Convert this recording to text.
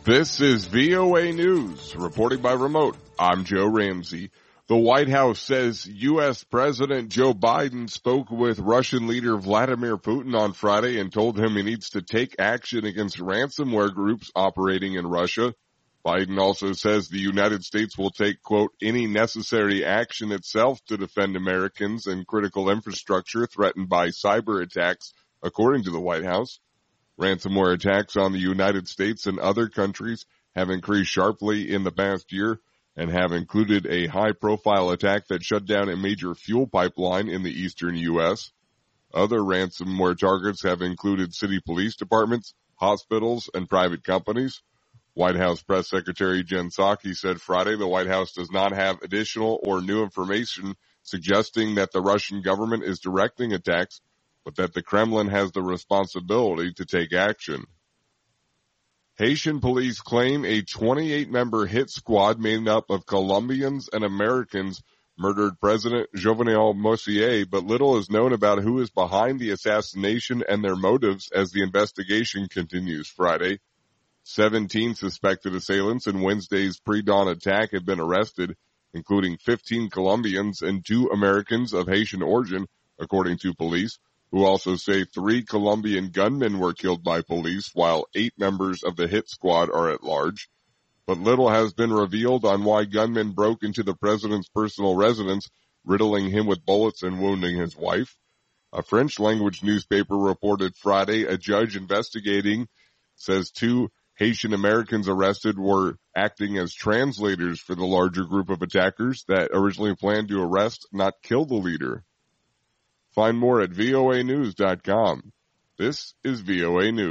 This is VOA News, reporting by remote. I'm Joe Ramsey. The White House says U.S. President Joe Biden spoke with Russian leader Vladimir Putin on Friday and told him he needs to take action against ransomware groups operating in Russia. Biden also says the United States will take, quote, any necessary action itself to defend Americans and critical infrastructure threatened by cyber attacks, according to the White House. Ransomware attacks on the United States and other countries have increased sharply in the past year and have included a high-profile attack that shut down a major fuel pipeline in the eastern U.S. Other ransomware targets have included city police departments, hospitals, and private companies. White House Press Secretary Jen Psaki said Friday the White House does not have additional or new information suggesting that the Russian government is directing attacks, but that the Kremlin has the responsibility to take action. Haitian police claim a 28-member hit squad made up of Colombians and Americans murdered President Jovenel Moïse, but little is known about who is behind the assassination and their motives as the investigation continues Friday. 17 suspected assailants in Wednesday's pre-dawn attack have been arrested, including 15 Colombians and 2 Americans of Haitian origin, according to police, who also say 3 Colombian gunmen were killed by police, while 8 members of the hit squad are at large. But little has been revealed on why gunmen broke into the president's personal residence, riddling him with bullets and wounding his wife. A French-language newspaper reported Friday a judge investigating says 2 Haitian Americans arrested were acting as translators for the larger group of attackers that originally planned to arrest, not kill the leader. Find more at voanews.com. This is VOA News.